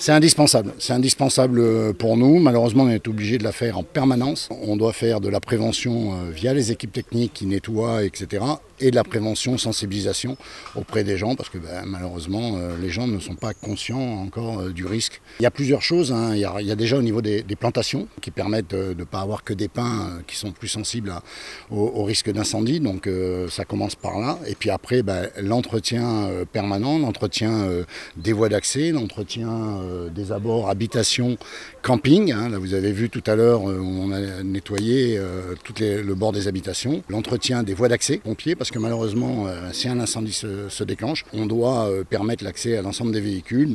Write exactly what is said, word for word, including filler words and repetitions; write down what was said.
C'est indispensable, c'est indispensable pour nous. Malheureusement, on est obligé de la faire en permanence. On doit faire de la prévention via les équipes techniques qui nettoient, et cetera. Et de la prévention, sensibilisation auprès des gens, parce que ben, malheureusement, les gens ne sont pas conscients encore du risque. Il y a plusieurs choses, hein. il, y a, il y a déjà au niveau des, des plantations qui permettent de ne pas avoir que des pins qui sont plus sensibles à, au, au risque d'incendie, donc euh, ça commence par là. Et puis après, ben, l'entretien euh, permanent, l'entretien euh, des voies d'accès, l'entretien euh, des abords, habitations, camping. Hein. Là, vous avez vu tout à l'heure, euh, on a nettoyé euh, tout les, le bord des habitations. L'entretien des voies d'accès, pompiers, parce que malheureusement, euh, si un incendie se, se déclenche, on doit euh, permettre l'accès à l'ensemble des véhicules.